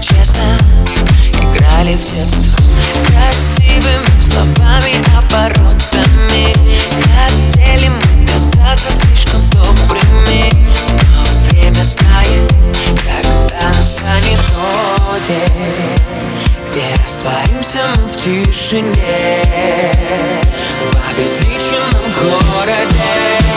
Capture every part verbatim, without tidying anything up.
честно играли в детство красивыми словами, оборотами. Хотели мы казаться слишком добрыми, но время знает, когда настанет тот день, где растворимся мы в тишине, в обезличенном городе.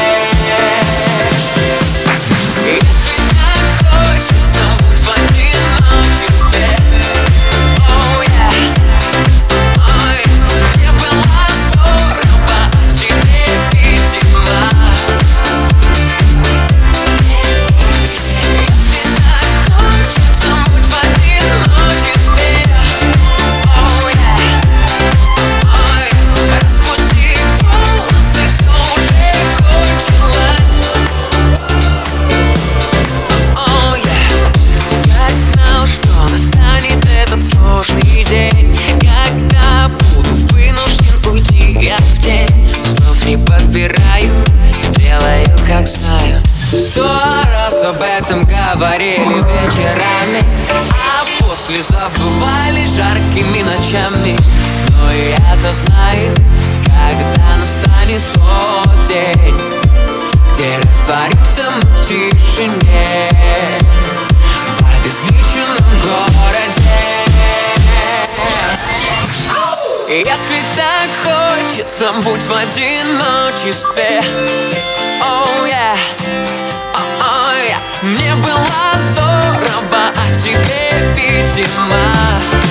Если так хочется, будь в одиночестве. Oh yeah. Ой, мне было здорово, а тебе, видимо. Если так хочется, будь в одиночестве. Oh yeah. Ой, распусти волосы, все уже кончилось. Oh yeah. Как знал, что настанет этот сложный день, когда буду вынужден уйти я в тень. Слов не подбираю, делаю как знаю. Сто раз об этом говорили вечерами, а после забывали жаркими ночами. Но я-то знаю, когда настанет тот день, где растворимся мы в тишине, в обезличенном городе. Если так хочется, будь в одиночестве. Oh yeah. Oh yeah. Мне было здорово, а тебе, видимо.